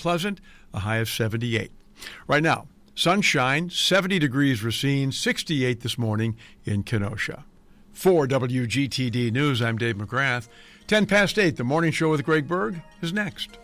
Pleasant, a high of 78. Right now, sunshine, 70 degrees Racine, 68 this morning in Kenosha. For WGTD News, I'm Dave McGrath. 10 past 8, the morning show with Greg Berg is next.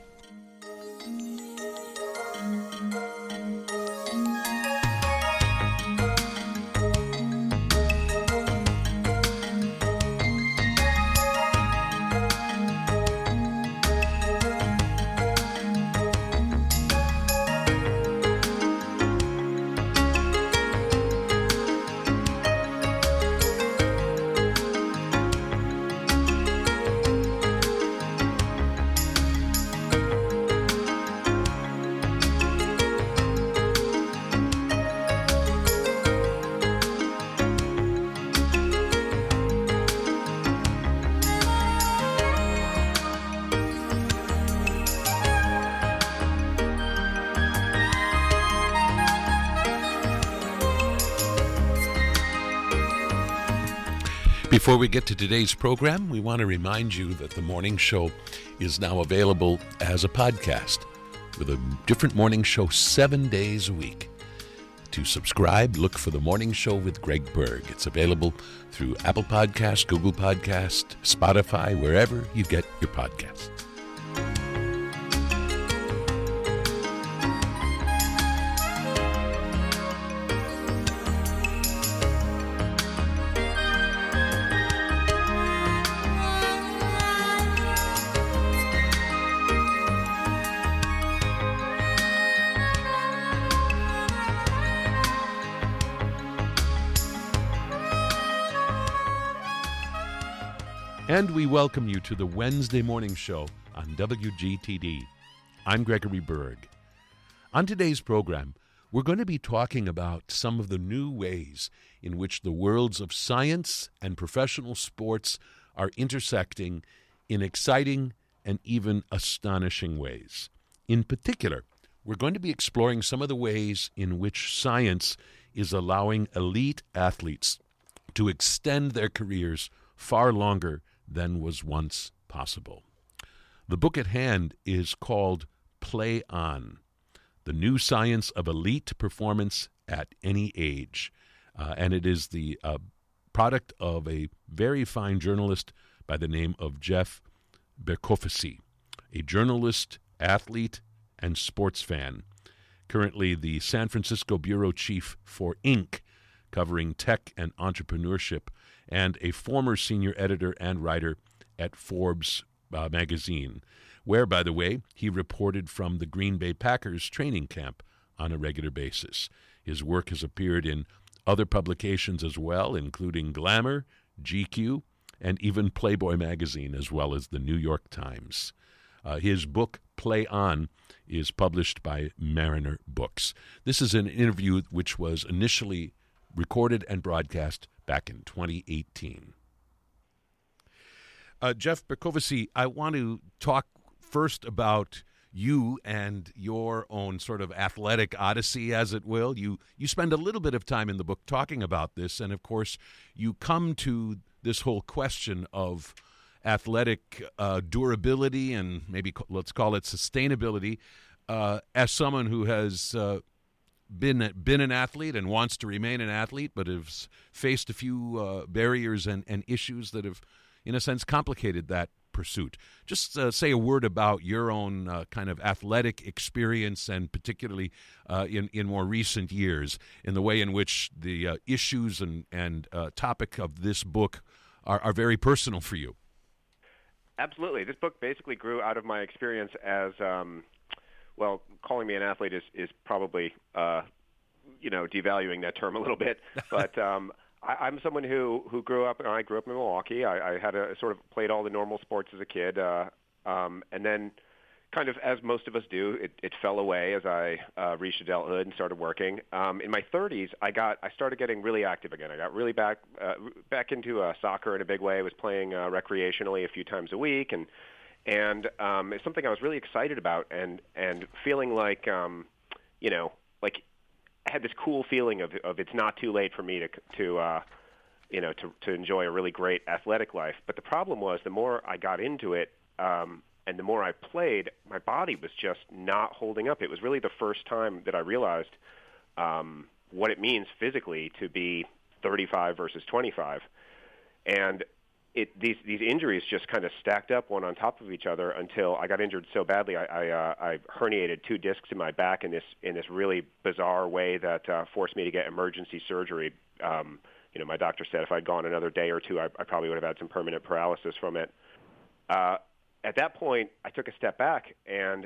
Before we get to today's program, we want to remind you that the morning show is now available as a podcast with a different morning show 7 days a week. To subscribe, look for the morning show with Greg Berg. It's available through Apple Podcasts, Google Podcasts, Spotify, wherever you get your podcasts. And we welcome you to the Wednesday morning show on WGTD. I'm Gregory Berg. On today's program, we're going to be talking about some of the new ways in which the worlds of science and professional sports are intersecting in exciting and even astonishing ways. In particular, we're going to be exploring some of the ways in which science is allowing elite athletes to extend their careers far longer than was once possible. The book at hand is called Play On, The New Science of Elite Performance at Any Age. And it is the product of a very fine journalist by the name of Jeff Berkofsky, a journalist, athlete, and sports fan, currently the San Francisco bureau chief for Inc., covering tech and entrepreneurship, and a former senior editor and writer at Forbes magazine, where, by the way, he reported from the Green Bay Packers training camp on a regular basis. His work has appeared in other publications as well, including Glamour, GQ, and even Playboy magazine, as well as the New York Times. His book, Play On, is published by Mariner Books. This is an interview which was initially recorded and broadcast back in 2018. Jeff Berkofsky, I want to talk first about you and your own sort of athletic odyssey, as it will. You spend a little bit of time in the book talking about this, and of course you come to this whole question of athletic durability and maybe let's call it sustainability as someone who has been an athlete and wants to remain an athlete, but has faced a few barriers and issues that have, in a sense, complicated that pursuit. Just say a word about your own kind of athletic experience, and particularly in more recent years, in the way in which the issues and topic of this book are very personal for you. Absolutely. This book basically grew out of my experience as well, calling me an athlete is probably, devaluing that term a little bit. But I'm someone who grew up, and I grew up in Milwaukee. I had sort of played all the normal sports as a kid. And then kind of as most of us do, it fell away as I reached adulthood and started working. In my 30s, I started getting really active again. I got really back into soccer in a big way. I was playing recreationally a few times a week, and it's something I was really excited about, and feeling like like I had this cool feeling of it's not too late for me to enjoy a really great athletic life. But the problem was, the more I got into it, and and the more I played, my body was just not holding up. It was really the first time that I realized what it means physically to be 35 versus 25. And these injuries just kind of stacked up one on top of each other until I got injured so badly. I herniated 2 discs in my back in this really bizarre way that forced me to get emergency surgery. My doctor said if I'd gone another day or two, I probably would have had some permanent paralysis from it. At that point, I took a step back, and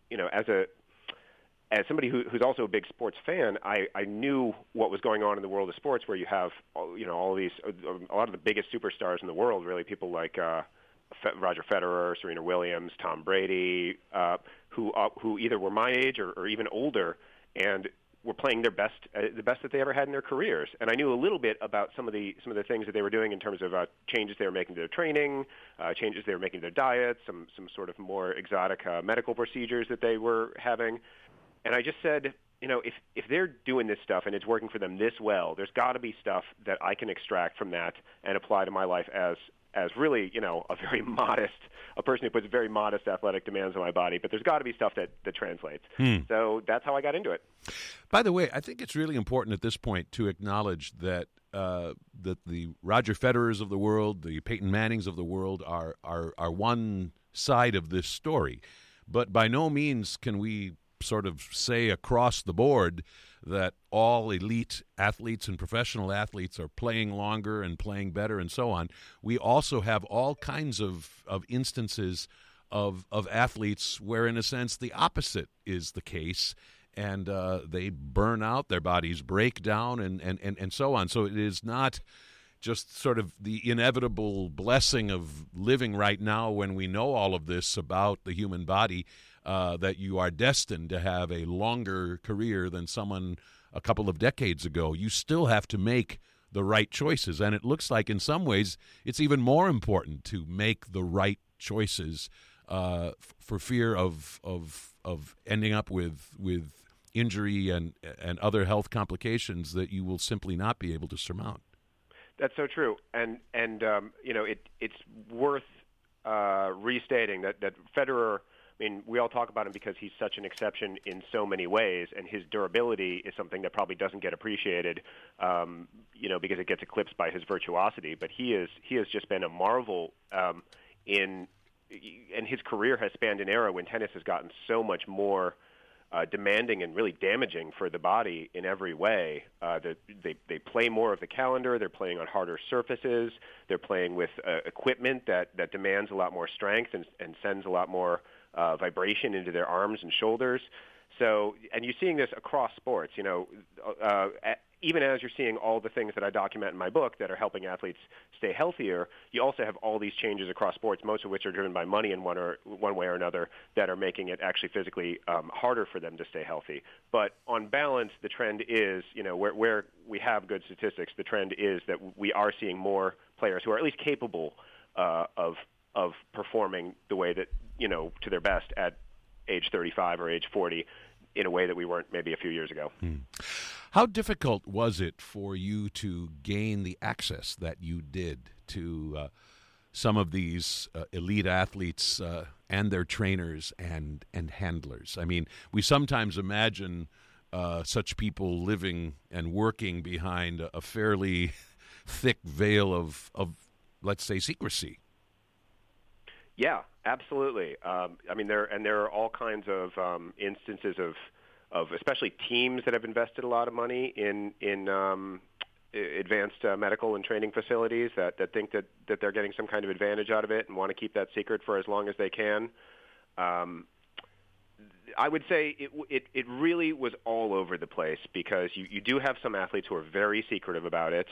as somebody who's also a big sports fan, I knew what was going on in the world of sports, where you have all these a lot of the biggest superstars in the world, really, people like Roger Federer, Serena Williams, Tom Brady, who either were my age or even older, and were playing their best, the best that they ever had in their careers. And I knew a little bit about some of the things that they were doing in terms of changes they were making to their training, changes they were making to their diet, some sort of more exotic medical procedures that they were having. And I just said, if they're doing this stuff and it's working for them this well, there's got to be stuff that I can extract from that and apply to my life as really, a person who puts very modest athletic demands on my body. But there's got to be stuff that translates. So that's how I got into it. By the way, I think it's really important at this point to acknowledge that that the Roger Federers of the world, the Peyton Mannings of the world are one side of this story. But by no means can we sort of say across the board that all elite athletes and professional athletes are playing longer and playing better and so on. We also have all kinds of instances of athletes where, in a sense, the opposite is the case, and they burn out, their bodies break down, and so on. So it is not just sort of the inevitable blessing of living right now when we know all of this about the human body, that you are destined to have a longer career than someone a couple of decades ago. You still have to make the right choices, and it looks like in some ways it's even more important to make the right choices for fear of ending up with injury and other health complications that you will simply not be able to surmount. That's so true, and it's worth restating that Federer. I mean, we all talk about him because he's such an exception in so many ways, and his durability is something that probably doesn't get appreciated, because it gets eclipsed by his virtuosity. But he has just been a marvel and his career has spanned an era when tennis has gotten so much more demanding and really damaging for the body in every way. They play more of the calendar. They're playing on harder surfaces. They're playing with equipment that demands a lot more strength and sends a lot more vibration into their arms and shoulders. So, and you're seeing this across sports, even as you're seeing all the things that I document in my book that are helping athletes stay healthier, you also have all these changes across sports, most of which are driven by money in one way or another, that are making it actually physically harder for them to stay healthy. But on balance, the trend is, where we have good statistics, the trend is that we are seeing more players who are at least capable of performing the way that, to their best at age 35 or age 40 in a way that we weren't maybe a few years ago. How difficult was it for you to gain the access that you did to some of these elite athletes and their trainers and handlers? I mean, we sometimes imagine such people living and working behind a fairly thick veil of let's say, secrecy. Yeah, absolutely. There are all kinds of instances of especially teams that have invested a lot of money in advanced medical and training facilities that think that they're getting some kind of advantage out of it and want to keep that secret for as long as they can. I would say it really was all over the place because you do have some athletes who are very secretive about it.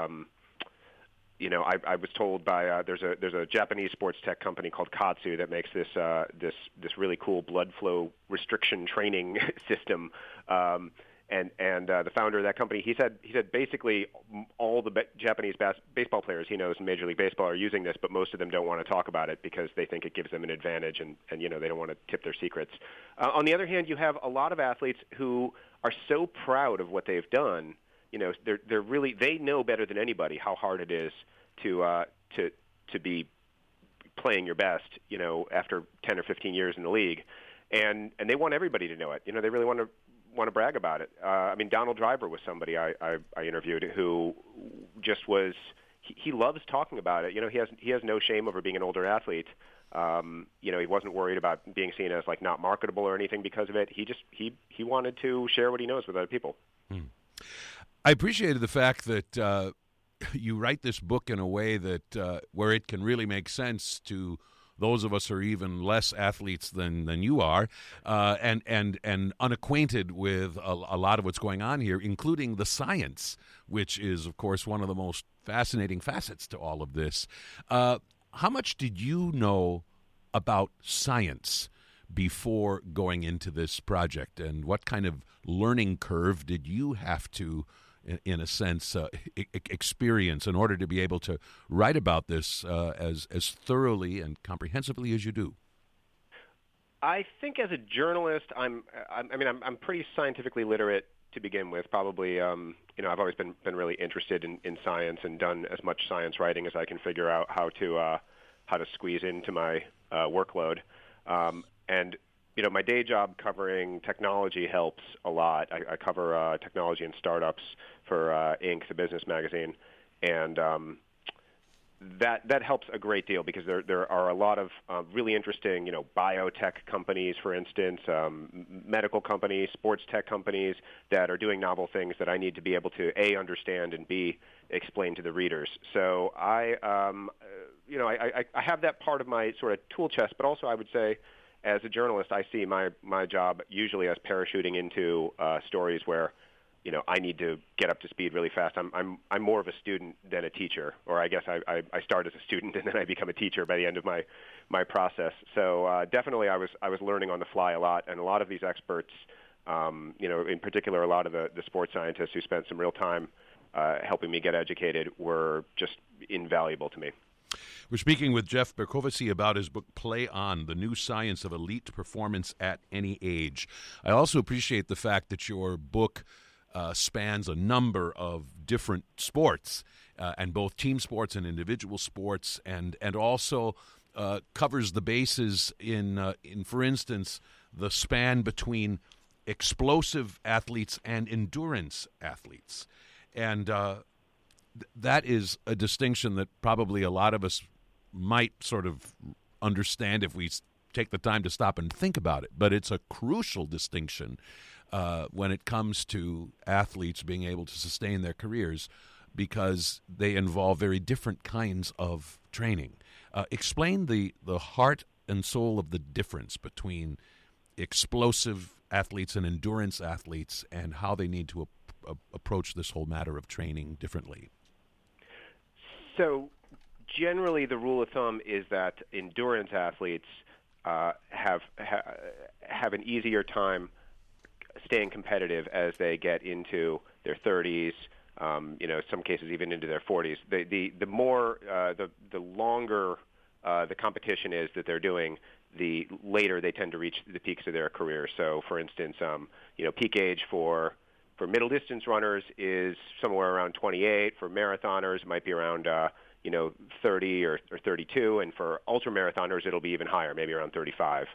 I was told by there's a Japanese sports tech company called Katsu that makes this really cool blood flow restriction training system. And the founder of that company, he said basically all the Japanese baseball players he knows in Major League Baseball are using this, but most of them don't want to talk about it because they think it gives them an advantage, and they don't want to tip their secrets. On the other hand, you have a lot of athletes who are so proud of what they've done. They're really, they know better than anybody how hard it is to be playing your best, after 10 or 15 years in the league, and they want everybody to know it. They really want to brag about it. Donald Driver was somebody I interviewed who just was. He loves talking about it. He has no shame over being an older athlete. He wasn't worried about being seen as like not marketable or anything because of it. He wanted to share what he knows with other people. I appreciated the fact that you write this book in a way that where it can really make sense to those of us who are even less athletes than you are, and unacquainted with a lot of what's going on here, including the science, which is, of course, one of the most fascinating facets to all of this. How much did you know about science before going into this project, and what kind of learning curve did you have to, in a sense, experience in order to be able to write about this as thoroughly and comprehensively as you do? I think as a journalist, I'm pretty scientifically literate to begin with. Probably, I've always been really interested in science and done as much science writing as I can figure out how to squeeze into my workload. And my day job covering technology helps a lot. I cover technology and startups for Inc., the business magazine, and that helps a great deal because there are a lot of really interesting, biotech companies, for instance, medical companies, sports tech companies that are doing novel things that I need to be able to A, understand, and B, explain to the readers. So I have that part of my sort of tool chest, but also I would say, as a journalist, I see my job usually as parachuting into stories where, I need to get up to speed really fast. I'm more of a student than a teacher, or I guess I start as a student and then I become a teacher by the end of my process. So definitely, I was learning on the fly a lot, and a lot of these experts, in particular, a lot of the sports scientists who spent some real time helping me get educated were just invaluable to me. We're speaking with Jeff Berkovitzy about his book, Play On, The New Science of Elite Performance at Any Age. I also appreciate the fact that your book spans a number of different sports, and both team sports and individual sports, and also covers the bases in, for instance, the span between explosive athletes and endurance athletes. And that is a distinction that probably a lot of us might sort of understand if we take the time to stop and think about it. But it's a crucial distinction when it comes to athletes being able to sustain their careers, because they involve very different kinds of training. Explain the heart and soul of the difference between explosive athletes and endurance athletes, and how they need to approach this whole matter of training differently. So generally, the rule of thumb is that endurance athletes have an easier time staying competitive as they get into their 30s, some cases even into their 40s. The longer the competition is that they're doing, the later they tend to reach the peaks of their career. So, for instance, peak age for middle distance runners is somewhere around 28. For marathoners, it might be around 30 or 32, and for ultra marathoners, it'll be even higher, maybe around 35.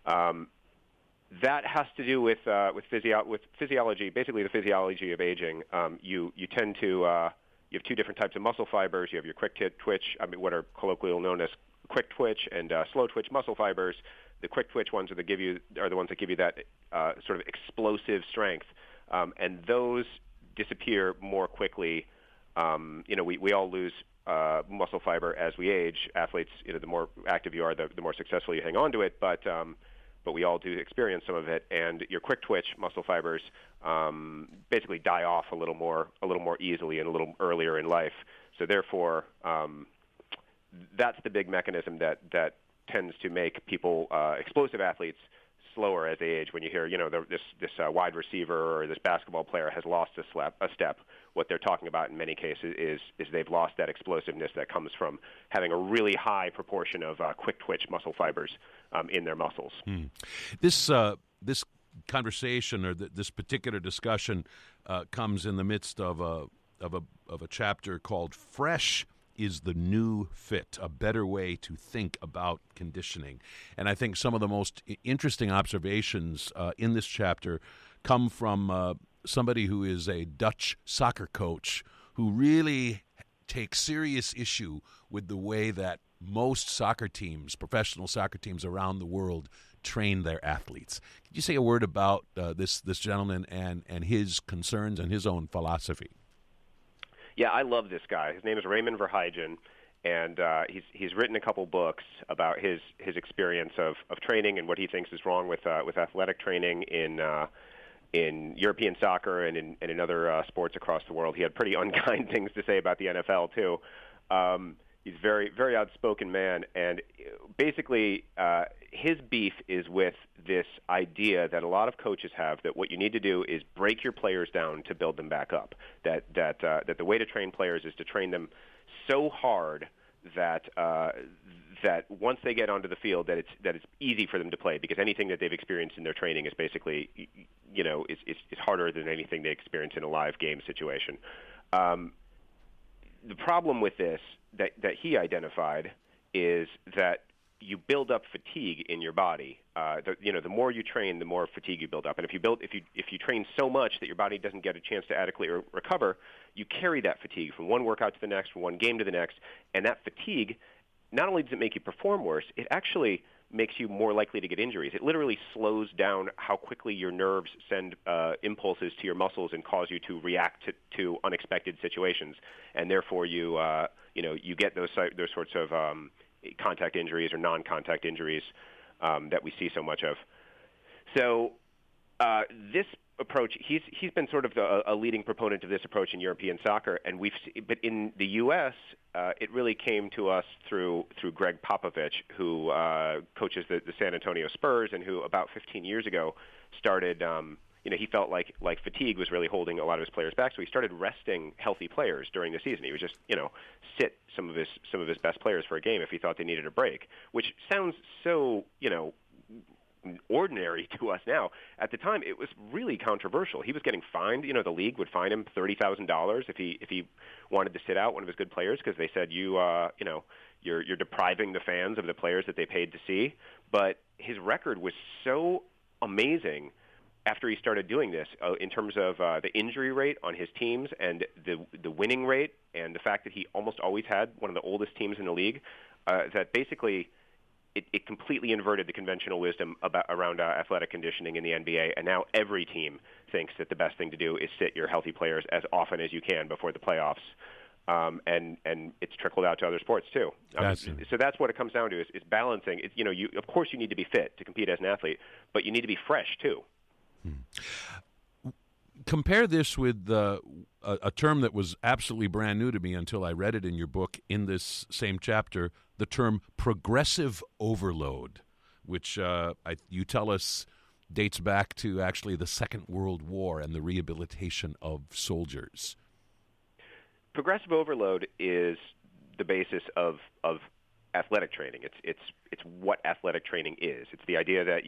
That has to do with physiology, basically the physiology of aging. You tend to you have two different types of muscle fibers. You have your quick twitch, what are colloquially known as quick twitch and slow twitch muscle fibers. The quick twitch ones are the ones that give you that sort of explosive strength, and those disappear more quickly. We all lose muscle fiber as we age. Athletes, the more active you are, the more successful you hang on to it. But we all do experience some of it, and your quick twitch muscle fibers basically die off a little more easily and a little earlier in life. So therefore, that's the big mechanism that tends to make people explosive athletes slower as they age. When you hear, this wide receiver or this basketball player has lost a step, what they're talking about in many cases is they've lost that explosiveness that comes from having a really high proportion of quick twitch muscle fibers in their muscles. This conversation, or this particular discussion, comes in the midst of a chapter called "Fresh is the new fit, a better way to think about conditioning. And I think some of the most interesting observations in this chapter come from somebody who is a Dutch soccer coach who really takes serious issue with the way that most soccer teams, professional soccer teams around the world, train their athletes. Could you say a word about this gentleman and his concerns and his own philosophy? Yeah, I love this guy. His name is Raymond Verheijen, and he's written a couple books about his experience of training and what he thinks is wrong with athletic training in European soccer and in other sports across the world. He had pretty unkind things to say about the NFL too. He's a very, very outspoken man, and basically his beef is with this idea that a lot of coaches have that what you need to do is break your players down to build them back up. That the way to train players is to train them so hard that once they get onto the field that it's easy for them to play, because anything that they've experienced in their training is basically is harder than anything they experience in a live game situation. The problem with this that he identified is that you build up fatigue in your body. The more you train, the more fatigue you build up. And if you train so much that your body doesn't get a chance to adequately recover, you carry that fatigue from one workout to the next, from one game to the next. And that fatigue, not only does it make you perform worse, it actually makes you more likely to get injuries. It literally slows down how quickly your nerves send impulses to your muscles and cause you to react to unexpected situations. And therefore, you get those sorts of contact injuries or non-contact injuries that we see so much of. So this approach, he's been sort of a leading proponent of this approach in European soccer, and but in the U.S., it really came to us through Greg Popovich, who coaches the San Antonio Spurs, and who about 15 years ago started. He felt like fatigue was really holding a lot of his players back, so he started resting healthy players during the season. He would just, sit some of his best players for a game if he thought they needed a break, which sounds so, ordinary to us now. At the time, it was really controversial. He was getting fined. The league would fine him $30,000 if he wanted to sit out one of his good players, because they said you're depriving the fans of the players that they paid to see. But his record was so amazing after he started doing this, in terms of the injury rate on his teams and the winning rate, and the fact that he almost always had one of the oldest teams in the league, that basically it completely inverted the conventional wisdom around athletic conditioning in the NBA. And now every team thinks that the best thing to do is sit your healthy players as often as you can before the playoffs. And it's trickled out to other sports too. So that's what it comes down to is balancing. Of course you need to be fit to compete as an athlete, but you need to be fresh too. Compare this with a term that was absolutely brand new to me until I read it in your book in this same chapter, the term progressive overload, which you tell us dates back to actually the Second World War and the rehabilitation of soldiers. Progressive overload is the basis of athletic training. It's what athletic training is. It's the idea that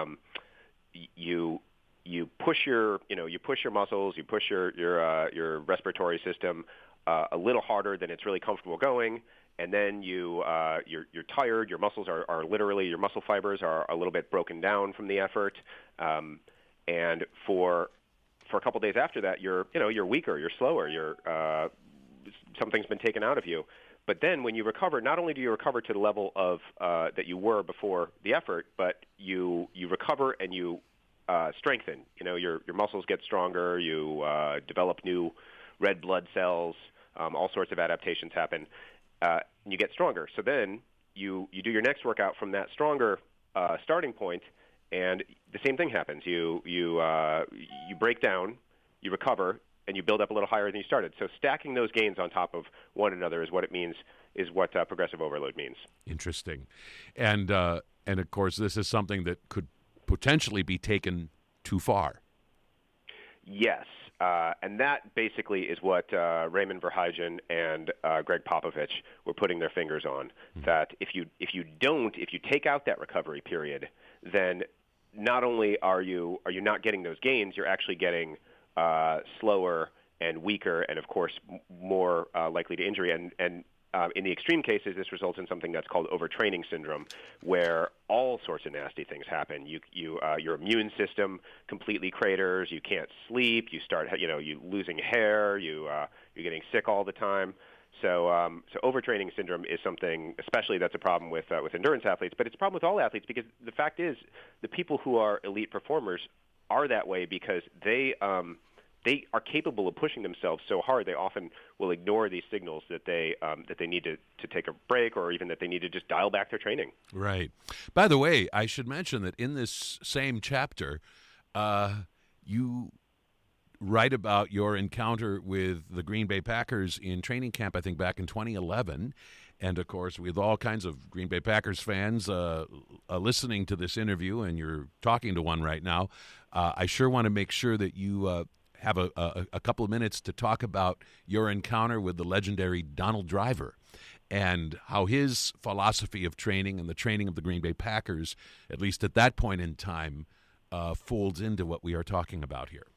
you push your muscles, you push your respiratory system a little harder than it's really comfortable going, and then you're tired. Your muscles are literally, your muscle fibers are a little bit broken down from the effort, and for a couple days after that, you're weaker, you're slower, something's been taken out of you. But then when you recover, not only do you recover to the level of that you were before the effort, but you recover and you strengthen. Your muscles get stronger. You develop new red blood cells. All sorts of adaptations happen. And you get stronger. So then you do your next workout from that stronger starting point, and the same thing happens. You break down, you recover, and you build up a little higher than you started. So stacking those gains on top of one another is what it means. Is what progressive overload means. Interesting, and of course, this is something that could potentially be taken too far. Yes, and that basically is what Raymond Verheijen and Greg Popovich were putting their fingers on. Mm-hmm. That if you take out that recovery period, then not only are you not getting those gains, you're actually getting slower and weaker, and of course more likely to injury. And in the extreme cases, this results in something that's called overtraining syndrome, where all sorts of nasty things happen. Your immune system completely craters. You can't sleep. You start, you losing hair. You're getting sick all the time. So overtraining syndrome is something, especially that's a problem with endurance athletes, but it's a problem with all athletes, because the fact is the people who are elite performers are that way because they are capable of pushing themselves so hard they often will ignore these signals that they need to take a break, or even that they need to just dial back their training. Right. By the way, I should mention that in this same chapter, you write about your encounter with the Green Bay Packers in training camp, I think back in 2011. And, of course, with all kinds of Green Bay Packers fans listening to this interview, and you're talking to one right now, I sure want to make sure that you have a couple of minutes to talk about your encounter with the legendary Donald Driver and how his philosophy of training and the training of the Green Bay Packers, at least at that point in time, folds into what we are talking about here.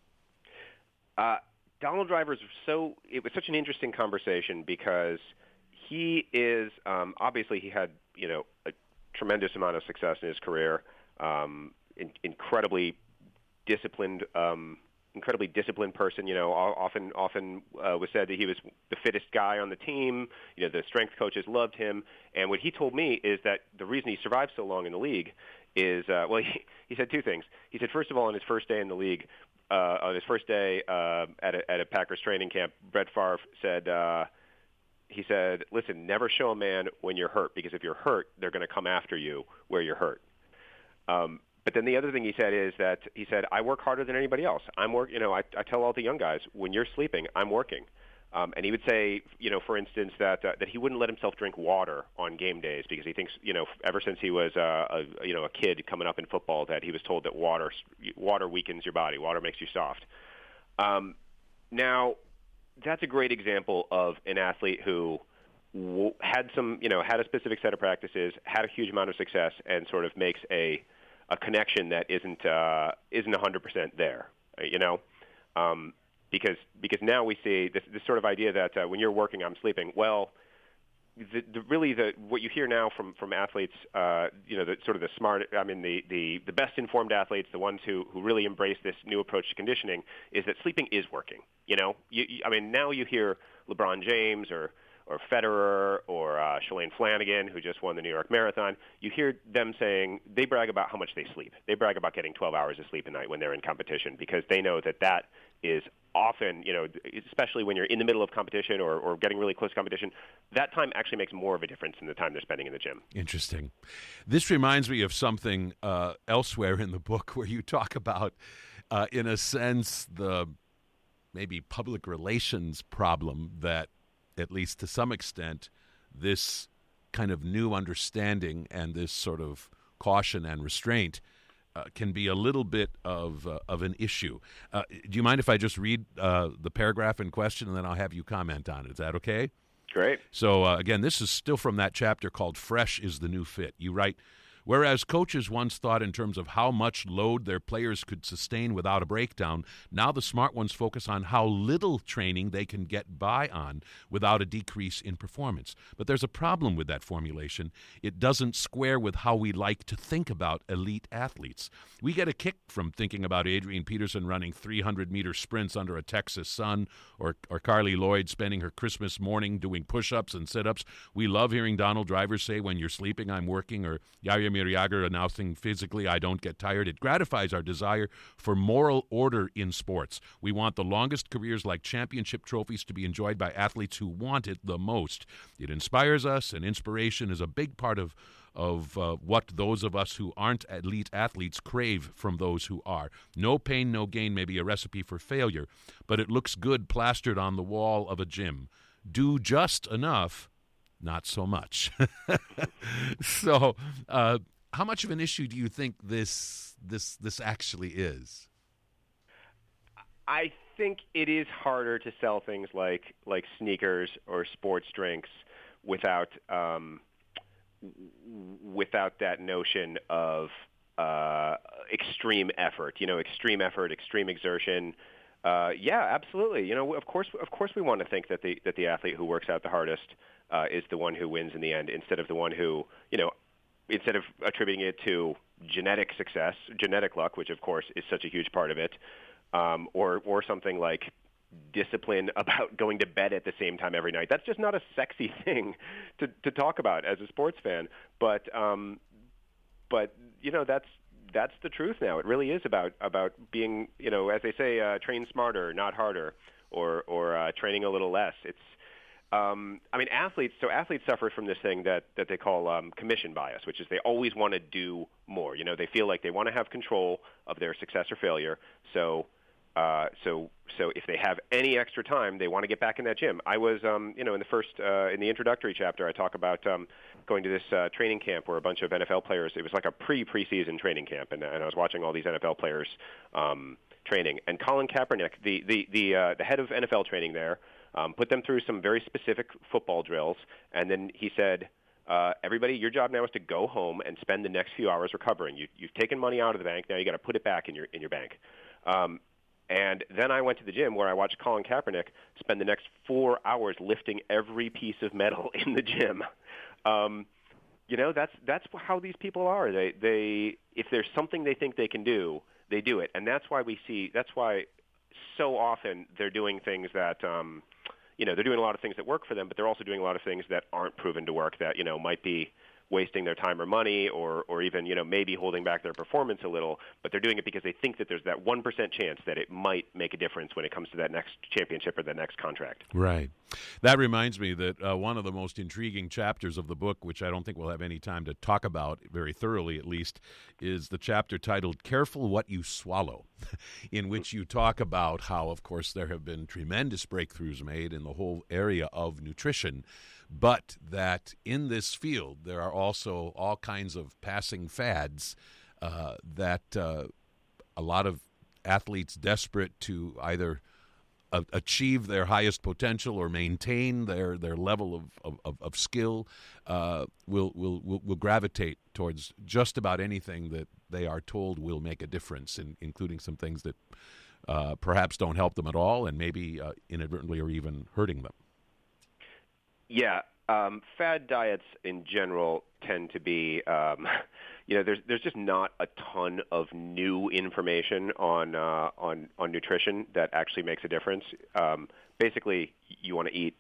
Donald Driver it was such an interesting conversation because he is obviously he had a tremendous amount of success in his career, incredibly disciplined person. Often was said that he was the fittest guy on the team. The strength coaches loved him, and what he told me is that the reason he survived so long in the league is he said two things. He said, first of all, on his first day in the league. On his first day at a Packers training camp, Brett Favre said, he said, listen, never show a man when you're hurt, because if you're hurt, they're going to come after you where you're hurt. But then the other thing he said is that he said, I work harder than anybody else. I tell all the young guys, when you're sleeping, I'm working. And he would say, for instance, that he wouldn't let himself drink water on game days because he thinks, ever since he was a kid coming up in football, that he was told that water weakens your body, water makes you soft. Now, that's a great example of an athlete who had a specific set of practices, had a huge amount of success, and sort of makes a connection that isn't 100% there. Because now we see this sort of idea that when you're working, I'm sleeping. Well, what you hear now from athletes, the sort of the smart, the best informed athletes, the ones who really embrace this new approach to conditioning, is that sleeping is working. Now you hear LeBron James or Federer or Shalane Flanagan, who just won the New York Marathon. You hear them saying they brag about how much they sleep. They brag about getting 12 hours of sleep a night when they're in competition, because they know that is often, especially when you're in the middle of competition or getting really close to competition, that time actually makes more of a difference than the time they're spending in the gym. Interesting. This reminds me of something elsewhere in the book where you talk about, in a sense, the maybe public relations problem that, at least to some extent, this kind of new understanding and this sort of caution and restraint can be a little bit of an issue. Do you mind if I just read the paragraph in question, and then I'll have you comment on it? Is that okay? Great. So, again, this is still from that chapter called Fresh is the New Fit. You write, whereas coaches once thought in terms of how much load their players could sustain without a breakdown, now the smart ones focus on how little training they can get by on without a decrease in performance. But there's a problem with that formulation. It doesn't square with how we like to think about elite athletes. We get a kick from thinking about Adrian Peterson running 300-meter sprints under a Texas sun, or Carly Lloyd spending her Christmas morning doing push-ups and sit-ups. We love hearing Donald Driver say, when you're sleeping, I'm working, or Jaromir Jagr announcing physically, I don't get tired. It gratifies our desire for moral order in sports. We want the longest careers like championship trophies to be enjoyed by athletes who want it the most. It inspires us, and inspiration is a big part of what those of us who aren't elite athletes crave from those who are. No pain, no gain may be a recipe for failure, but it looks good plastered on the wall of a gym. Do just enough, not so much. So, how much of an issue do you think this actually is? I think it is harder to sell things like sneakers or sports drinks without that notion of extreme effort. Extreme effort, extreme exertion. Yeah, absolutely. You know, of course, we want to think that the athlete who works out the hardest is the one who wins in the end, instead of the one who, instead of attributing it to genetic success, genetic luck, which of course is such a huge part of it, or something like discipline about going to bed at the same time every night. That's just not a sexy thing to talk about as a sports fan. But that's the truth now. It really is about being, as they say, train smarter, not harder, or training a little less. It's athletes suffer from this thing that they call commission bias, which is they always want to do more. They feel like they want to have control of their success or failure. So if they have any extra time, they want to get back in that gym. I was, in the introductory chapter, I talk about going to this training camp where a bunch of NFL players. It was like a preseason training camp, and I was watching all these NFL players training. And Colin Kaepernick, the head of NFL training there, put them through some very specific football drills, and then he said, everybody, your job now is to go home and spend the next few hours recovering. You've taken money out of the bank. Now you got to put it back in your bank. And then I went to the gym where I watched Colin Kaepernick spend the next 4 hours lifting every piece of metal in the gym. That's how these people are. They if there's something they think they can do, they do it. And that's why so often they're doing things that they're doing a lot of things that work for them, but they're also doing a lot of things that aren't proven to work, that might be wasting their time or money, or even maybe holding back their performance a little, but they're doing it because they think that there's that 1% chance that it might make a difference when it comes to that next championship or the next contract. Right. That reminds me that one of the most intriguing chapters of the book, which I don't think we'll have any time to talk about very thoroughly at least, is the chapter titled "Careful What You Swallow," in which you talk about how, of course, there have been tremendous breakthroughs made in the whole area of nutrition, but that in this field there are also all kinds of passing fads that a lot of athletes desperate to either achieve their highest potential or maintain their level of skill will gravitate towards just about anything that they are told will make a difference, including some things that perhaps don't help them at all and maybe inadvertently are even hurting them. Yeah, fad diets in general tend to be, there's just not a ton of new information on nutrition that actually makes a difference. Basically, you want to eat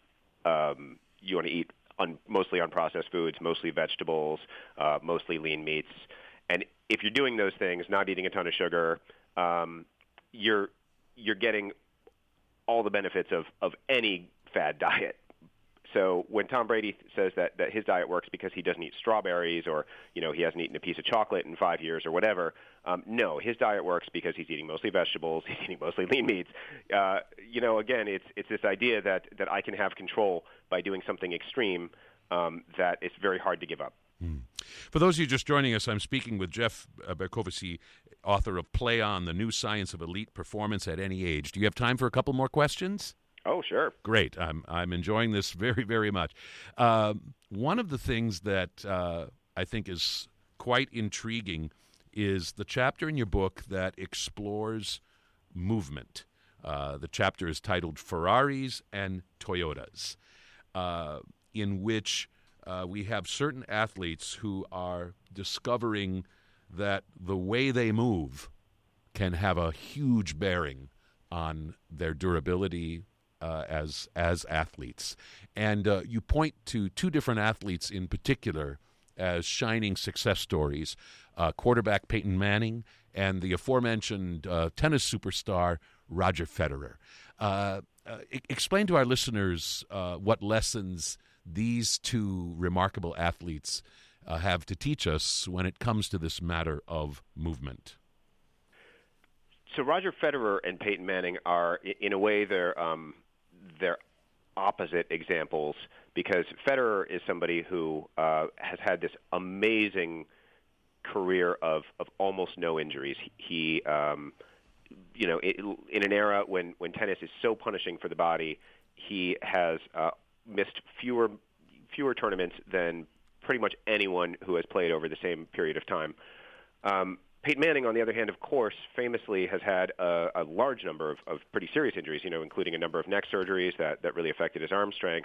mostly unprocessed foods, mostly vegetables, mostly lean meats, and if you're doing those things, not eating a ton of sugar, you're getting all the benefits of any fad diet. So when Tom Brady says that his diet works because he doesn't eat strawberries, or he hasn't eaten a piece of chocolate in 5 years or whatever, no, his diet works because he's eating mostly vegetables, he's eating mostly lean meats. Again, it's this idea that I can have control by doing something extreme that it's very hard to give up. For those of you just joining us, I'm speaking with Jeff Berkovitz, author of Play On, The New Science of Elite Performance at Any Age. Do you have time for a couple more questions? Oh, sure. Great. I'm enjoying this very, very much. One of the things that I think is quite intriguing is the chapter in your book that explores movement. The chapter is titled Ferraris and Toyotas, in which we have certain athletes who are discovering that the way they move can have a huge bearing on their durability as athletes. And you point to two different athletes in particular as shining success stories, quarterback Peyton Manning and the aforementioned tennis superstar Roger Federer. Explain to our listeners what lessons these two remarkable athletes have to teach us when it comes to this matter of movement. So Roger Federer and Peyton Manning are, in a way, they're opposite examples, because Federer is somebody who has had this amazing career of almost no injuries. He in an era when tennis is so punishing for the body, he has missed fewer tournaments than pretty much anyone who has played over the same period of time. Peyton Manning, on the other hand, of course, famously has had a large number of pretty serious injuries, including a number of neck surgeries that really affected his arm strength.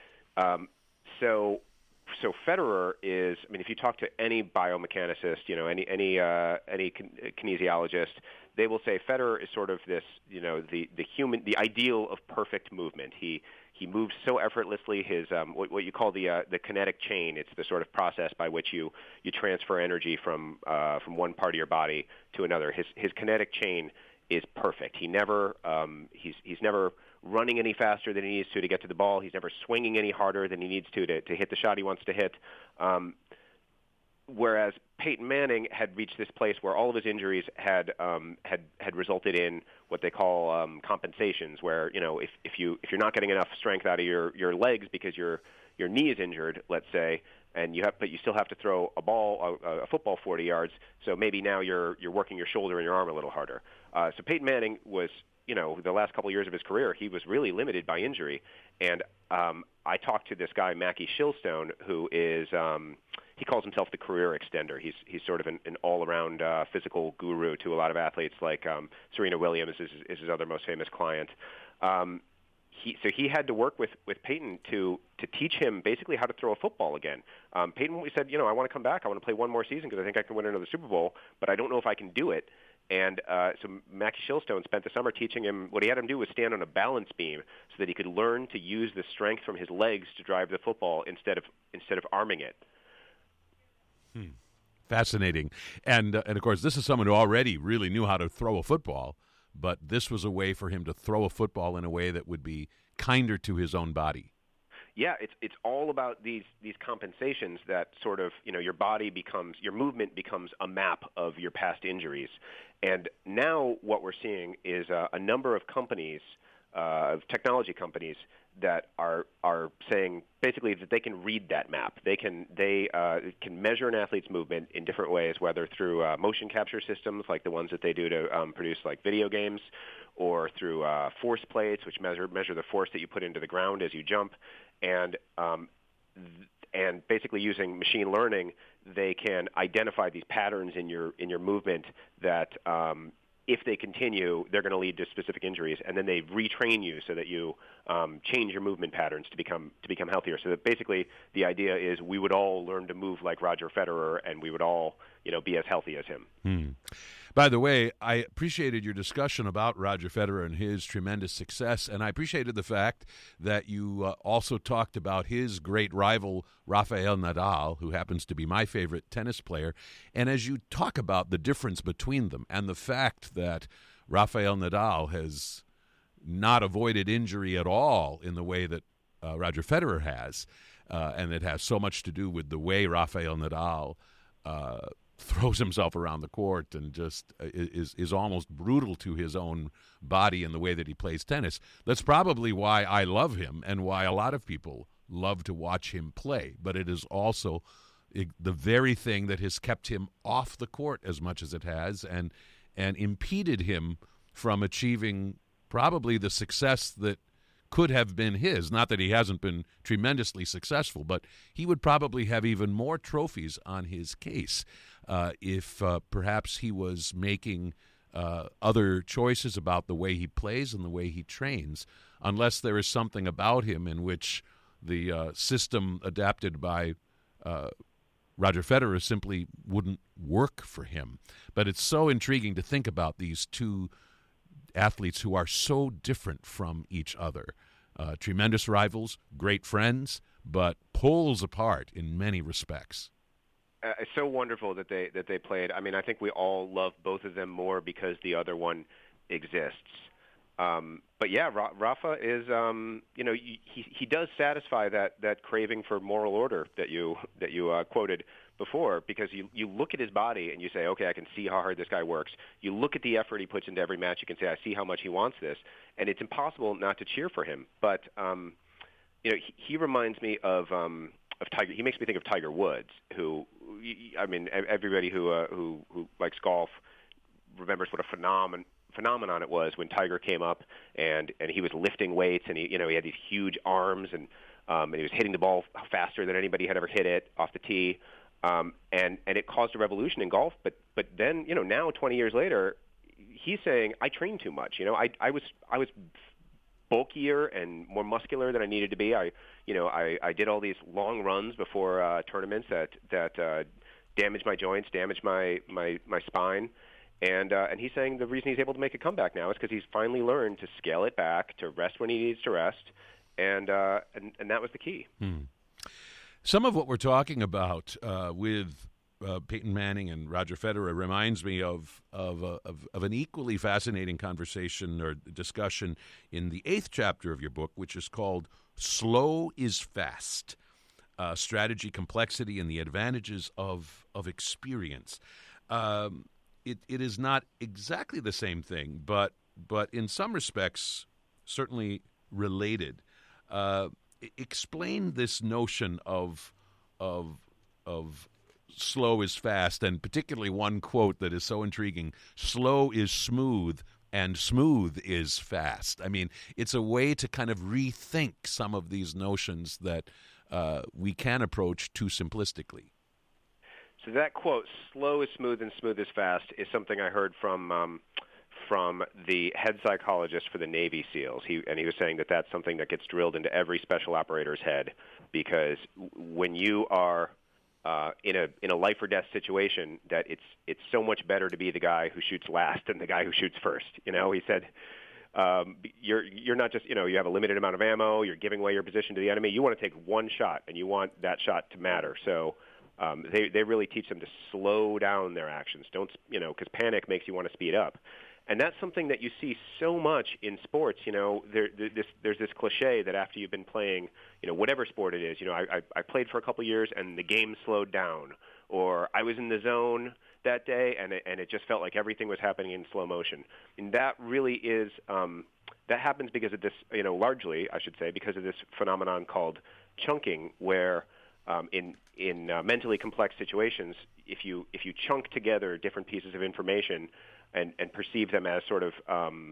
So Federer is, I mean, if you talk to any biomechanicist, any kinesiologist, they will say Federer is sort of this, the ideal of perfect movement. He moves so effortlessly. His what you call the kinetic chain. It's the sort of process by which you transfer energy from one part of your body to another. His kinetic chain is perfect. He's never running any faster than he needs to get to the ball. He's never swinging any harder than he needs to hit the shot he wants to hit. Whereas Peyton Manning had reached this place where all of his injuries had resulted in what they call compensations, where if you're not getting enough strength out of your legs because your knee is injured, let's say, but you still have to throw a football 40 yards. So maybe now you're working your shoulder and your arm a little harder. So Peyton Manning was, the last couple of years of his career, he was really limited by injury. And I talked to this guy, Mackie Shilstone, who is he calls himself the career extender. He's sort of an all-around physical guru to a lot of athletes, like Serena Williams is his other most famous client. So he had to work with Peyton to teach him basically how to throw a football again. Peyton said, I want to come back. I want to play one more season because I think I can win another Super Bowl, but I don't know if I can do it. And so Mackie Shilstone spent the summer teaching him. What he had him do was stand on a balance beam so that he could learn to use the strength from his legs to drive the football instead of arming it. Fascinating. And of course, this is someone who already really knew how to throw a football, but this was a way for him to throw a football in a way that would be kinder to his own body. Yeah, it's all about these compensations that sort of, your movement becomes a map of your past injuries. And now what we're seeing is a number of companies, of technology companies, that are saying basically that they can read that map. They can measure an athlete's movement in different ways, whether through motion capture systems like the ones that they do to produce like video games, or through force plates, which measure the force that you put into the ground as you jump, and basically using machine learning, they can identify these patterns in your movement that if they continue, they're going to lead to specific injuries, and then they retrain you so that you change your movement patterns to become healthier. So that basically the idea is we would all learn to move like Roger Federer, and we would all be as healthy as him. By the way, I appreciated your discussion about Roger Federer and his tremendous success, and I appreciated the fact that you also talked about his great rival, Rafael Nadal, who happens to be my favorite tennis player. And as you talk about the difference between them and the fact that Rafael Nadal has not avoided injury at all in the way that Roger Federer has, and it has so much to do with the way Rafael Nadal throws himself around the court and just is almost brutal to his own body in the way that he plays tennis. That's probably why I love him and why a lot of people love to watch him play. But it is also the very thing that has kept him off the court as much as it has and impeded him from achieving probably the success that could have been his. Not that he hasn't been tremendously successful, but he would probably have even more trophies on his case if perhaps he was making other choices about the way he plays and the way he trains, unless there is something about him in which the system adapted by Roger Federer simply wouldn't work for him. But it's so intriguing to think about these two athletes who are so different from each other. Tremendous rivals, great friends, but poles apart in many respects. It's so wonderful that they played. I mean, I think we all love both of them more because the other one exists. But yeah, Rafa is, he does satisfy that craving for moral order that you quoted before, because you look at his body and you say, okay, I can see how hard this guy works. You look at the effort he puts into every match, you can say, I see how much he wants this, and it's impossible not to cheer for him. But he reminds me of Tiger. He makes me think of Tiger Woods, who, I mean, everybody who likes golf remembers what a phenomenon it was when Tiger came up and he was lifting weights, and he had these huge arms, and he was hitting the ball faster than anybody had ever hit it off the tee. and it caused a revolution in golf. But then, now 20 years later, he's saying I trained too much. I was bulkier and more muscular than I needed to be. I did all these long runs before tournaments that damaged my joints, damaged my spine. And he's saying the reason he's able to make a comeback now is because he's finally learned to scale it back, to rest when he needs to rest, and that was the key. Some of what we're talking about with Peyton Manning and Roger Federer reminds me of an equally fascinating conversation or discussion in the 8th chapter of your book, which is called "Slow is Fast: Strategy, Complexity, and the Advantages of Experience." It is not exactly the same thing, but in some respects certainly related. Explain this notion of slow is fast, and particularly one quote that is so intriguing: "Slow is smooth, and smooth is fast." I mean, it's a way to kind of rethink some of these notions that we can approach too simplistically. So that quote, "Slow is smooth and smooth is fast," is something I heard from the head psychologist for the Navy SEALs. He was saying that that's something that gets drilled into every special operator's head, because when you are in a life or death situation, that it's so much better to be the guy who shoots last than the guy who shoots first. He said, you're not just, you have a limited amount of ammo, you're giving away your position to the enemy. You want to take one shot, and you want that shot to matter. So they really teach them to slow down their actions. Don't, because panic makes you want to speed up. And that's something that you see so much in sports. There's this cliche that after you've been playing, whatever sport it is, I played for a couple years and the game slowed down, or I was in the zone that day and it just felt like everything was happening in slow motion. And that really is that happens because of this, largely I should say, because of this phenomenon called chunking, where in mentally complex situations, if you chunk together different pieces of information and perceive them as sort of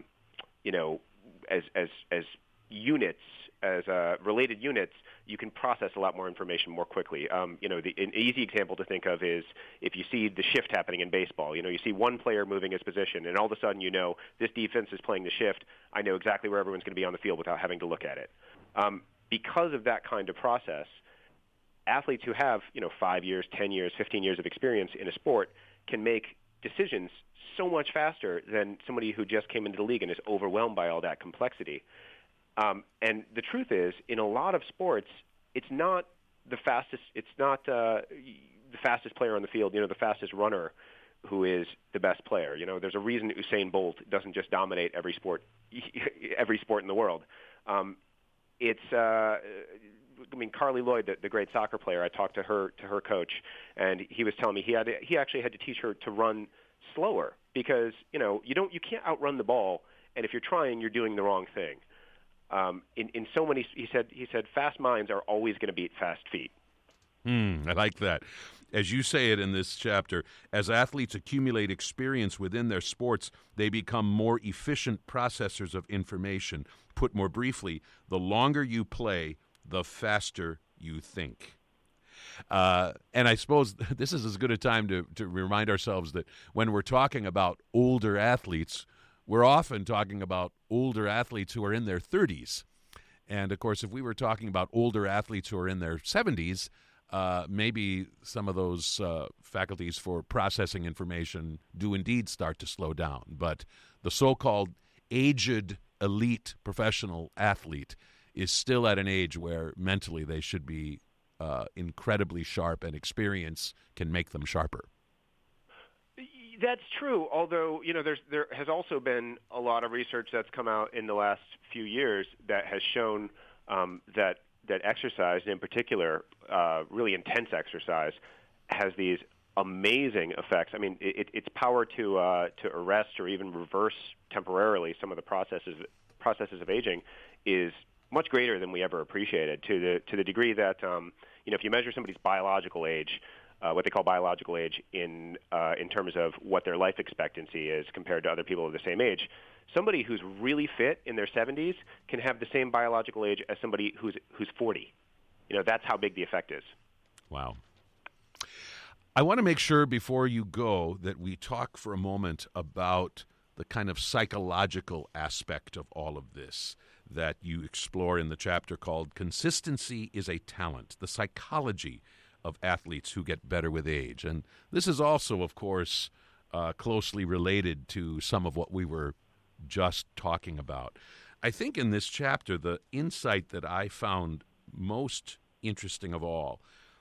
as units, as related units, you can process a lot more information more quickly. An easy example to think of is if you see the shift happening in baseball. You see one player moving his position, and all of a sudden this defense is playing the shift. I know exactly where everyone's going to be on the field without having to look at it. Because of that kind of process, athletes who have 5 years, 10 years, 15 years of experience in a sport can make decisions so much faster than somebody who just came into the league and is overwhelmed by all that complexity. And the truth is, in a lot of sports, it's not the fastest. It's not the fastest player on the field. The fastest runner who is the best player. There's a reason Usain Bolt doesn't just dominate every sport in the world. Carly Lloyd, the great soccer player, I talked to her coach, and he was telling me he actually had to teach her to run slower, because you can't outrun the ball, and if you're trying, you're doing the wrong thing. In so many, he said fast minds are always going to beat fast feet. I like that. As you say it in this chapter, as athletes accumulate experience within their sports, they become more efficient processors of information. Put more briefly, the longer you play, the faster you think. And I suppose this is as good a time to remind ourselves that when we're talking about older athletes, we're often talking about older athletes who are in their 30s. And, of course, if we were talking about older athletes who are in their 70s, maybe some of those faculties for processing information do indeed start to slow down. But the so-called aged elite professional athlete is still at an age where mentally they should be incredibly sharp, and experience can make them sharper. That's true, although there has also been a lot of research that's come out in the last few years that has shown that exercise, in particular, really intense exercise, has these amazing effects. I mean, its power to arrest or even reverse temporarily some of the processes of aging is much greater than we ever appreciated. To the degree that if you measure somebody's biological age, what they call biological age in terms of what their life expectancy is compared to other people of the same age, somebody who's really fit in their 70s can have the same biological age as somebody who's 40. That's how big the effect is. Wow. I want to make sure before you go that we talk for a moment about the kind of psychological aspect of all of this that you explore in the chapter called Consistency is a Talent, the psychology of athletes who get better with age. And this is also, of course, closely related to some of what we were just talking about. I think in this chapter, the insight that I found most interesting of all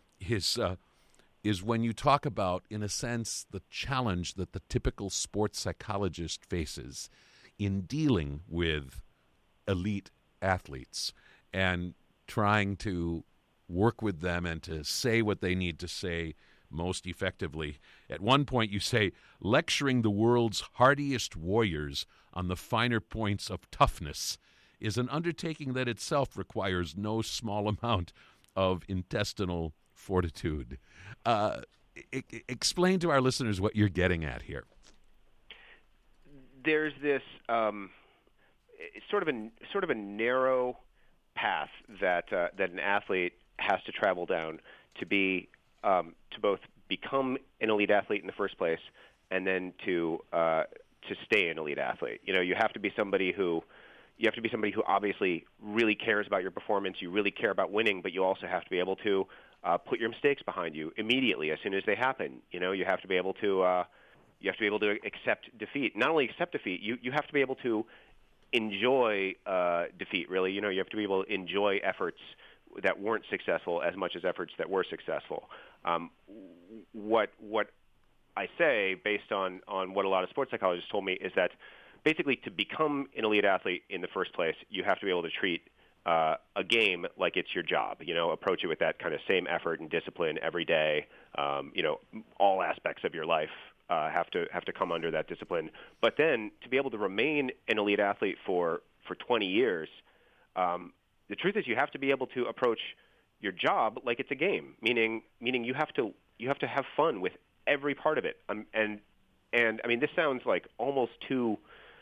is when you talk about, in a sense, the challenge that the typical sports psychologist faces in dealing with elite athletes and trying to work with them and to say what they need to say most effectively. At one point you say, lecturing the world's hardiest warriors on the finer points of toughness is an undertaking that itself requires no small amount of intestinal fortitude. Explain to our listeners what you're getting at here. There's this sort of a narrow path that an athlete has to travel down to be to both become an elite athlete in the first place and then to stay an elite athlete. You have to be somebody who obviously really cares about your performance. You really care about winning, but you also have to be able to put your mistakes behind you immediately as soon as they happen. You have to be able to accept defeat. Not only accept defeat, you have to be able to enjoy defeat. Really, you have to be able to enjoy efforts that weren't successful as much as efforts that were successful. What I say, based on what a lot of sports psychologists told me, is that basically to become an elite athlete in the first place, you have to be able to treat a game like it's your job. Approach it with that kind of same effort and discipline every day. All aspects of your life have to come under that discipline. But then to be able to remain an elite athlete for 20 years, the truth is you have to be able to approach your job like it's a game. Meaning you have to have fun with every part of it. And I mean, this sounds like almost too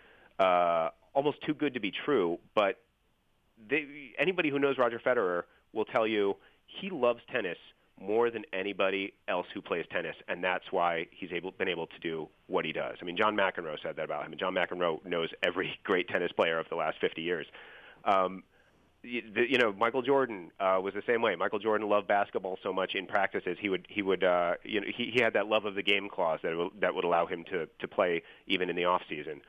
good to be true, but anybody who knows Roger Federer will tell you he loves tennis more than anybody else who plays tennis, and that's why he's been able to do what he does. I mean, John McEnroe said that about him, and John McEnroe knows every great tennis player of the last 50 years. Michael Jordan was the same way. Michael Jordan loved basketball so much in practices he had that love of the game clause that would allow him to play even in the off season.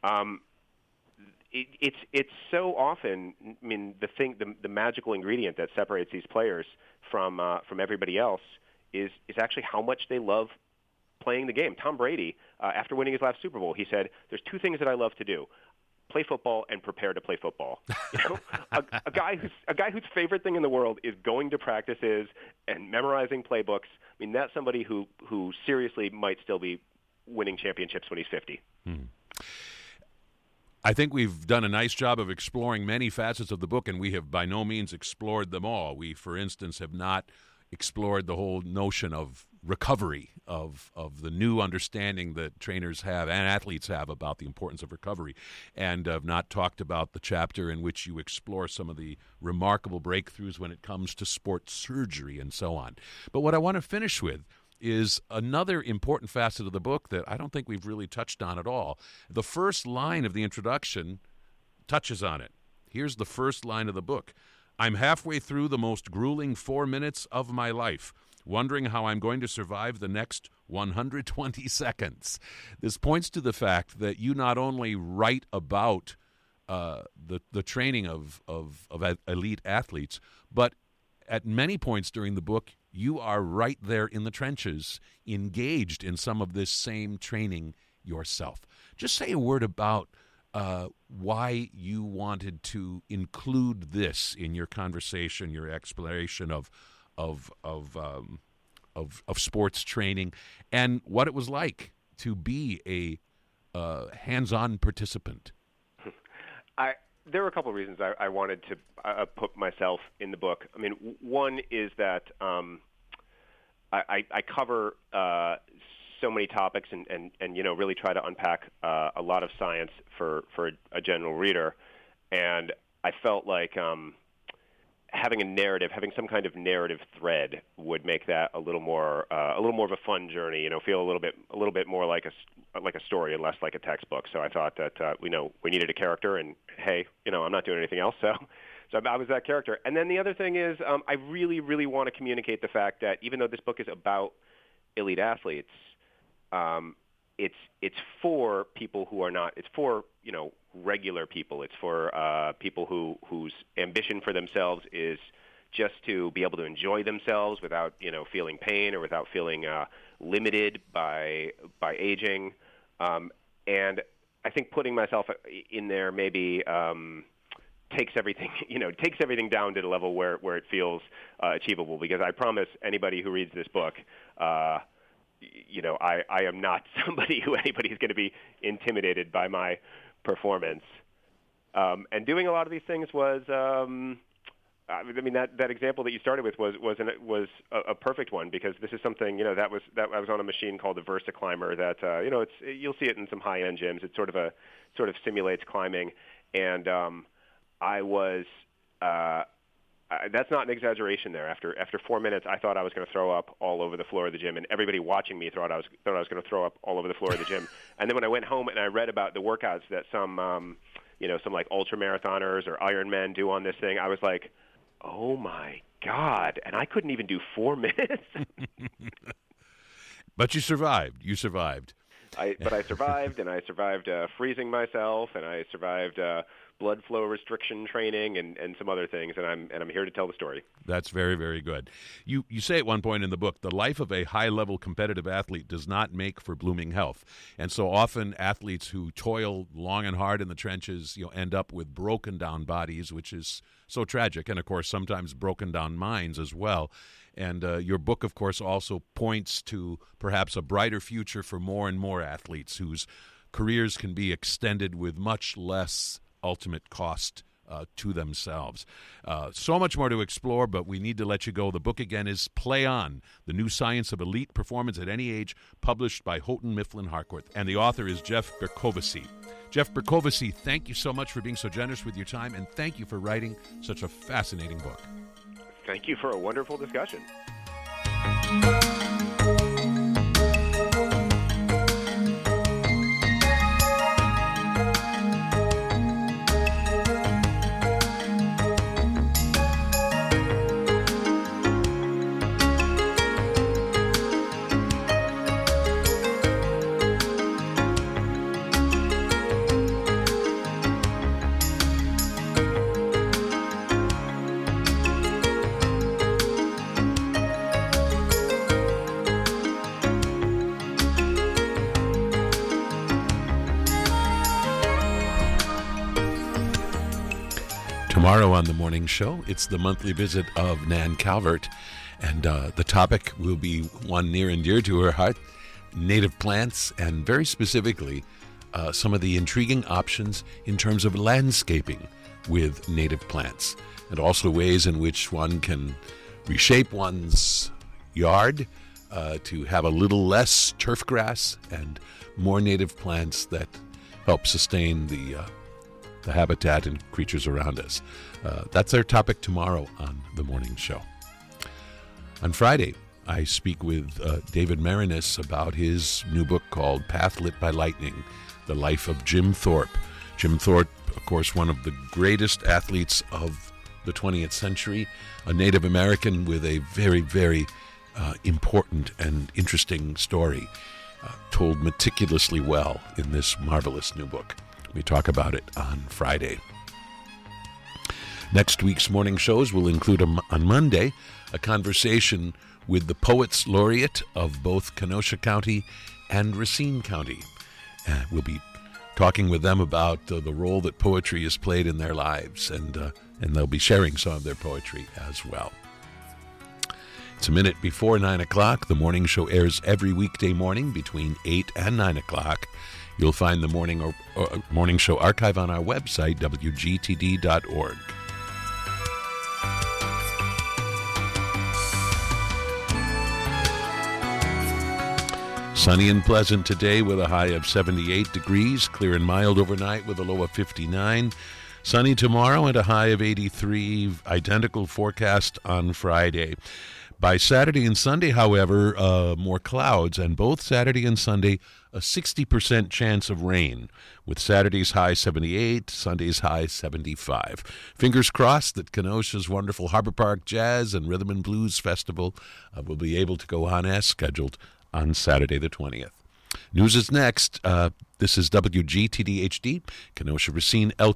It's so often, I mean, the magical ingredient that separates these players from everybody else is actually how much they love playing the game. Tom Brady, after winning his last Super Bowl, he said, "There's two things that I love to do: play football and prepare to play football." A guy whose favorite thing in the world is going to practices and memorizing playbooks. I mean, that's somebody who seriously might still be winning championships when he's 50. I think we've done a nice job of exploring many facets of the book, and we have by no means explored them all. We, for instance, have not explored the whole notion of recovery, of the new understanding that trainers have and athletes have about the importance of recovery, and have not talked about the chapter in which you explore some of the remarkable breakthroughs when it comes to sports surgery and so on. But what I want to finish with is another important facet of the book that I don't think we've really touched on at all. The first line of the introduction touches on it. Here's the first line of the book. I'm halfway through the most grueling 4 minutes of my life, wondering how I'm going to survive the next 120 seconds. This points to the fact that you not only write about the training of elite athletes, but at many points during the book, you are right there in the trenches, engaged in some of this same training yourself. Just say a word about why you wanted to include this in your conversation, your exploration of sports training, and what it was like to be a hands-on participant. There were a couple of reasons I wanted to put myself in the book. I mean, one is that I cover so many topics and really try to unpack a lot of science for a general reader, and I felt like having a narrative, having some kind of narrative thread would make that a little more of a fun journey. You know, feel a little bit more like a story and less like a textbook. So I thought that we needed a character, and hey, you know, I'm not doing anything else, so I was that character. And then the other thing is, I really, really want to communicate the fact that even though this book is about elite athletes, it's for people who are not. It's for, you know, regular people. It's for people whose ambition for themselves is just to be able to enjoy themselves without, you know, feeling pain or without feeling limited by aging. And I think putting myself in there maybe takes everything down to the level where it feels achievable. Because I promise anybody who reads this book, you know, I am not somebody who anybody's going to be intimidated by my performance. And doing a lot of these things was, I mean, that example that you started with was a perfect one, because this is something, you know, that I was on a machine called the VersaClimber that, you know, you'll see it in some high-end gyms. It sort of simulates climbing, and I was. That's not an exaggeration there. After 4 minutes, I thought I was going to throw up all over the floor of the gym, and everybody watching me thought I was going to throw up all over the floor of the gym. And then when I went home and I read about the workouts that some like ultra marathoners or Ironmen do on this thing, I was like, oh my God! And I couldn't even do 4 minutes. But you survived. You survived. But I survived, and I survived freezing myself, and I survived blood flow restriction training and some other things, and I'm here to tell the story. That's very, very good. You say at one point in the book, the life of a high-level competitive athlete does not make for blooming health. And so often athletes who toil long and hard in the trenches, you know, end up with broken down bodies, which is so tragic, and of course sometimes broken down minds as well. And your book, of course, also points to perhaps a brighter future for more and more athletes whose careers can be extended with much less ultimate cost to themselves. So much more to explore, but we need to let you go. The book again is Play On, The New Science of Elite Performance at Any Age, published by Houghton Mifflin Harcourt, and the author is Jeff Berkoveci. Jeff Berkoveci, thank you so much for being so generous with your time, and thank you for writing such a fascinating book. Thank you for a wonderful discussion. Tomorrow on the morning show, it's the monthly visit of Nan Calvert, and the topic will be one near and dear to her heart, native plants, and very specifically, some of the intriguing options in terms of landscaping with native plants, and also ways in which one can reshape one's yard to have a little less turf grass and more native plants that help sustain the habitat and creatures around us. That's our topic tomorrow on the morning show. On Friday, I speak with David Marinis about his new book called Path Lit by Lightning, The Life of Jim Thorpe. Jim Thorpe, of course, one of the greatest athletes of the 20th century, a Native American with a very, very important and interesting story, told meticulously well in this marvelous new book. We talk about it on Friday. Next week's morning shows will include on Monday a conversation with the Poets Laureate of both Kenosha County and Racine County. We'll be talking with them about the role that poetry has played in their lives, and they'll be sharing some of their poetry as well. It's a minute before 9 o'clock. The morning show airs every weekday morning between 8 and 9 o'clock. You'll find the morning show archive on our website, wgtd.org. Sunny and pleasant today with a high of 78 degrees, clear and mild overnight with a low of 59. Sunny tomorrow and a high of 83, identical forecast on Friday. By Saturday and Sunday, however, more clouds, and both Saturday and Sunday, a 60% chance of rain, with Saturday's high 78, Sunday's high 75. Fingers crossed that Kenosha's wonderful Harbor Park Jazz and Rhythm and Blues Festival will be able to go on as scheduled on Saturday the 20th. News is next. This is WGTD HD, Kenosha Racine,